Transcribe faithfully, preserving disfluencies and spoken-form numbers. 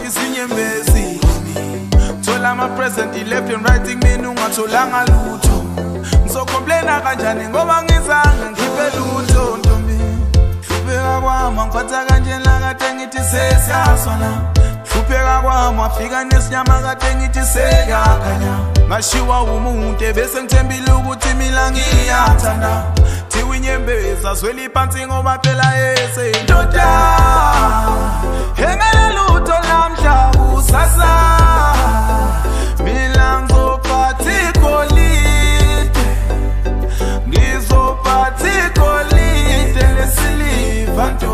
ngifisa inyembezi thola ama present left and right mina ungatholanga lutho ngizocomplaina kanjani ngoba ngizange ngibe lutho ntombi hlupheka kwami ngiphatha kanje la kade ngithi sesiyasona hlupheka kwami afika nesinyama kade ngithi seyakhanya ngashiwa umuntu bese ngithembile ukuthi mina ngiyathanda thiwa inyembezi azweli phansi ngoba phela yese indoda hengela lutho namhla kusasa mina ngizophatha golide ngizophatha golide nesiliva